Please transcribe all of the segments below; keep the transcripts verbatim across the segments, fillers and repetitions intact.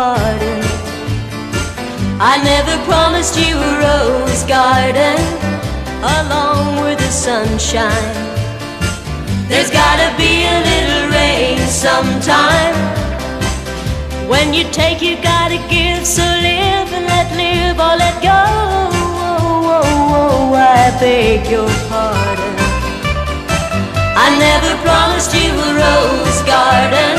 pardon. I never promised you a rose garden along with the sunshine. There's gotta be a little rain sometime. When you take, you gotta give, so live and let live or let go. Oh, oh, oh, I beg your pardon. I never promised you a rose garden.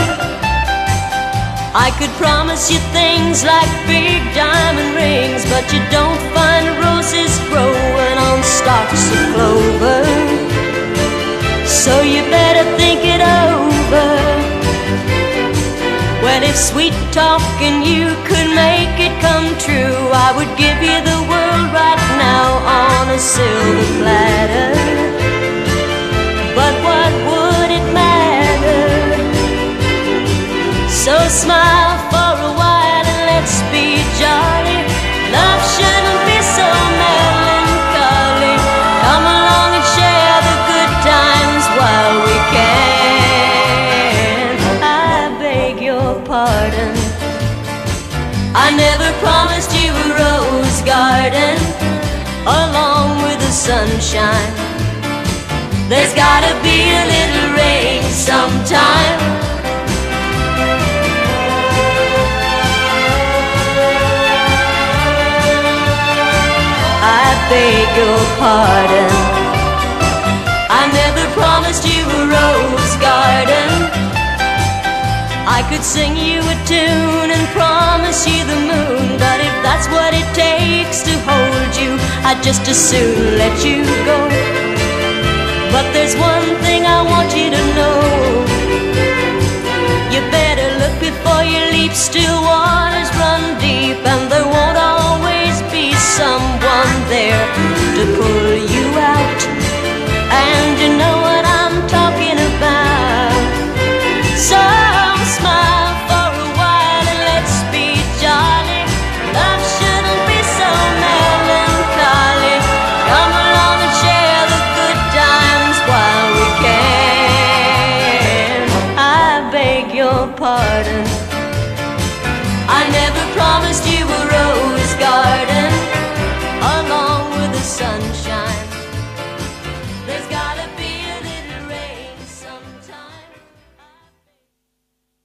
I could promise you things like big diamond rings, but you don't find roses growing on stalks of clover. So you better think it over. Well, if sweet talking you could make it come true, I would give you the world right now on a silver platter. But what would it matter? So smile for a while and let's be jolly. Love shouldn't be so melancholy. Come along and share the good times while we can. I beg your pardon. I never promised you a rose garden along with the sunshine. There's gotta be a little rain sometime. I beg your pardon. I never promised you a rose garden. I could sing you a tune and promise you the moon, but if that's what it takes to hold you, I'd just as soon let you go. But there's one thing I want you to know. You better look before you leap. Still waters run deep, and there won't always be someone there to pull you out. And you know what I'm talking about. So smile for a while and let's be jolly. Love shouldn't be so melancholy. Come along and share the good times while we can. I beg your pardon. I never promised you a rose garden